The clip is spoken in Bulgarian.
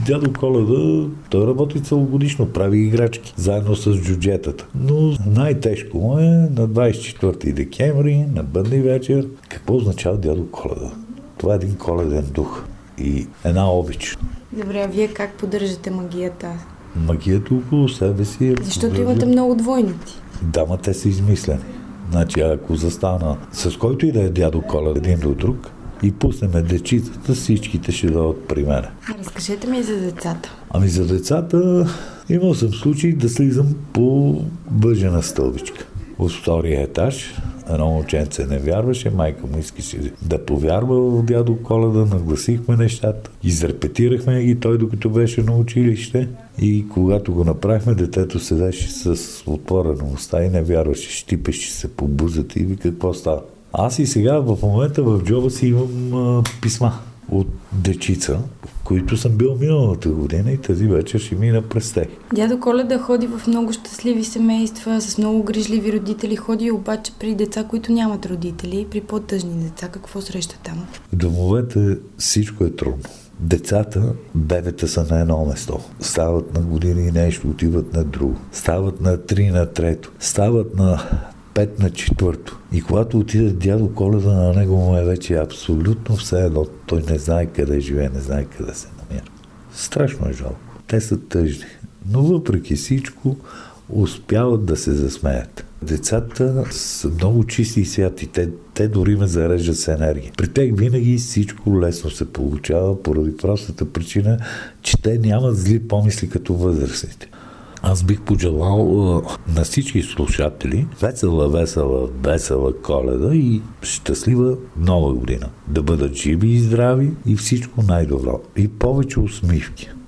дядо Коледа, той работи целогодишно, прави играчки, заедно с джуджетата. Но най-тежко му е на 24 декември, на бъдни вечер. Какво означава дядо Коледа? Това е един коледен дух и една обич. Добре, а вие как поддържате магията? Магията около себе си е... Защото имате много двойници. Да, ма те са измислени. Значи, ако застана с който и да е дядо Коледа един до друг и пуснем дечицата, всичките ще дойдат при мене. Разкажете ми за децата. Ами за децата имал съм случай да слизам по бъжена стълбичка. От втория етаж едно момченце не вярваше, майка му искаше да повярва в дядо Коледа, нагласихме нещата, изрепетирахме ги той докато беше на училище и когато го направихме, детето седеше с отворена уста и не вярваше, щипеше се по бузата и вика какво става. Аз и сега в момента в джоба си имам писма от дечица, които съм бил миналата година и тази вечер ще мина през тях. Дядо Коледа ходи в много щастливи семейства, с много грижливи родители, ходи обаче при деца, които нямат родители, при по-тъжни деца. Какво среща там? В домовете всичко е трудно. Децата, бебета са на едно место. Стават на години и нещо, отиват на друго. Стават на 3 на 3, стават на 5 на 4. И когато отиде дядо Коледа, на него му е вече абсолютно все едно. Той не знае къде живее, не знае къде се намира. Страшно е жалко. Те са тъжни. Но въпреки всичко успяват да се засмеят. Децата са много чисти и святи. Те дори ме зареждат с енергия. При тях винаги всичко лесно се получава, поради простата причина, че те нямат зли помисли като възрастните. Аз бих пожелал на всички слушатели весела Коледа и щастлива нова година. Да бъдат живи и здрави и всичко най-добро. И повече усмивки.